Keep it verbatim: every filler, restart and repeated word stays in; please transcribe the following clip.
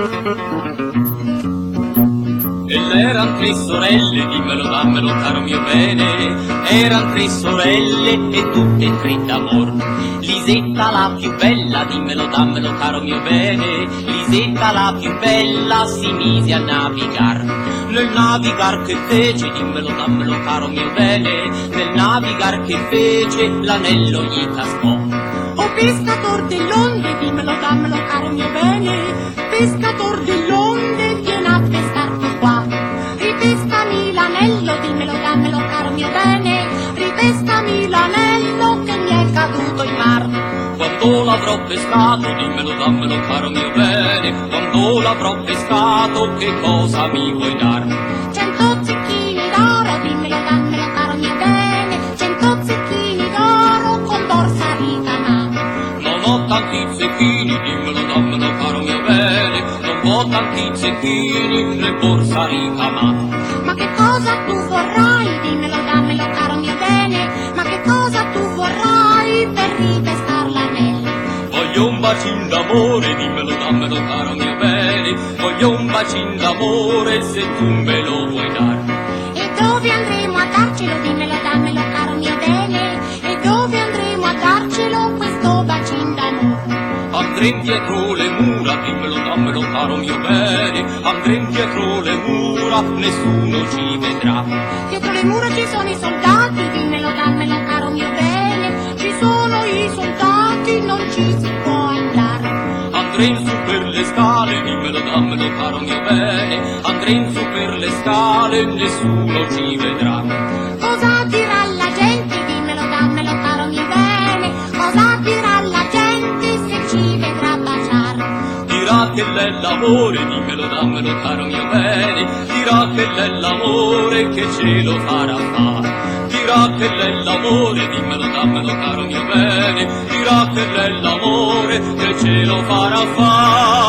Eran tre sorelle, dimmelo, dammelo, caro mio bene. Eran tre sorelle e tutte e tre d'amor. Lisetta la più bella, dimmelo, dammelo, caro mio bene. Lisetta la più bella si mise a navigar. Nel navigar che fece, dimmelo, dammelo, caro mio bene. Nel navigar che fece l'anello gli cascò. O pescator dell'onde, dimmelo, dammelo, caro mio bene. Pescator dell'onde, vieni a pescarti qua. Ripescami l'anello, dimmelo, dammelo, caro mio bene. Ripescami l'anello che mi è caduto in mar. Quando l'avrò pescato, dimmelo, dammelo, caro mio bene. Quando l'avrò pescato, che cosa mi vuoi dar? Cento zecchini d'oro, dimmelo, dammelo, caro mio bene. Cento zecchini d'oro con borsa ricamata. Non ho tanti zecchini, dimmelo, dammelo, caro mio bene. Non ho tanti zecchini, né borsa ricamata. Ma che cosa tu vorrai, dimmelo, dammelo, caro mio bene. Ma che cosa tu vorrai per ripescar l'anello? Voglio un bacin d'amore, dimmelo, dammelo, caro mio bene. Voglio un bacin d'amore se tu me lo vuoi dar. E dove andremo a darcelo, dimmelo, dammelo, caro mio bene. E dove andremo a darcelo questo bacin d'amore? Andrem dietro le mura, dimmelo, dammelo, caro mio bene. Andrem dietro le mura, nessuno ci vedrà. Dietro le mura ci sono i soldati, dimmelo, dammelo, caro mio bene. Ci sono i soldati, non ci si può andare. Andrem su per le scale, dimmelo, dammelo, caro mio bene. Andrem su per le scale, nessuno ci vedrà. Cosa dirà la gente, dimmelo, dammelo, caro mio bene. Cosa dirà la gente se ci vedrà baciare? Dirà che l'è l'amore, dimmelo, dammelo, caro mio bene. Dirà che l'è l'amore che ce lo farà fare. Dirà che l'è l'amore, dimmelo, dammelo, caro mio bene. Dirà che l'è l'amore che ce lo farà fare.